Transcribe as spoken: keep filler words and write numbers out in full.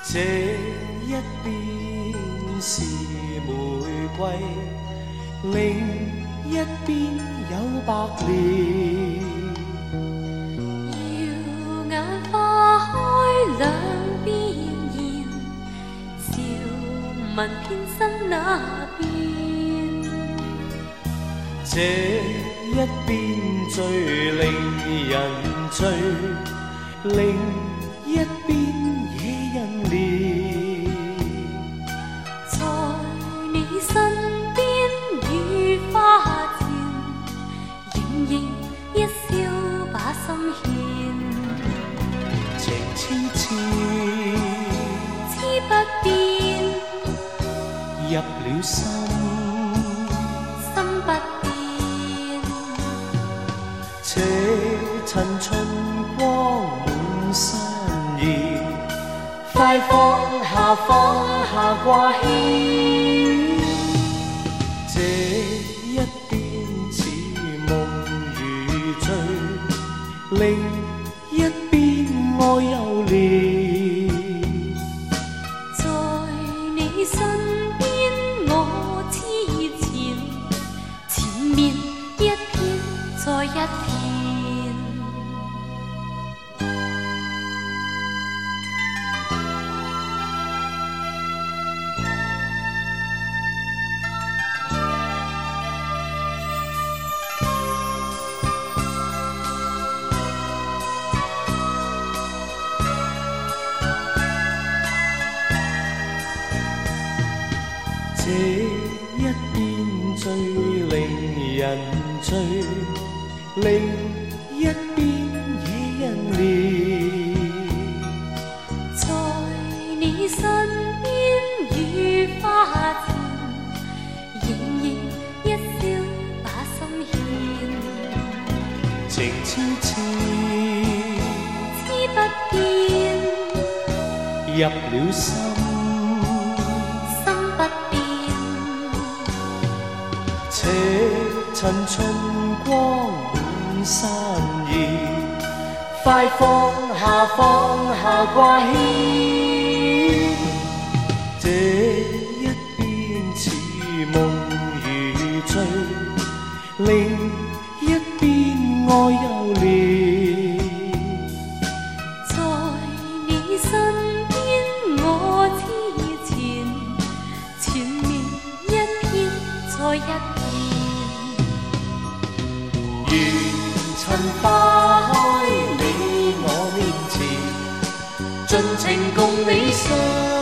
这一边是玫瑰，另一边有白莲。 耀眼花开两边艳，笑问偏心那边。 这一边最令人醉，另一边惹人怜。 在你身边雨花漸，仍然一笑把心牽。 情痴痴， 痴不變， 入了心， 心不變。 這趁春光滿山野，快放下放下掛牽。這一邊似夢如醉，另一邊愛又憐。 在你身邊我痴纏，前面一片再一片。 這一邊最令人醉，另一邊惹人憐。 在你身邊雨花漸，仍然一笑把心牽。 情痴痴， 痴不變， 入了心， 心不變。 這趁春光滿山野，快放下放下掛牽。這一邊似夢如醉，另一邊愛又憐。 在你身邊我痴纏，前面一片再一片。 願趁花開你我面前，盡情共你相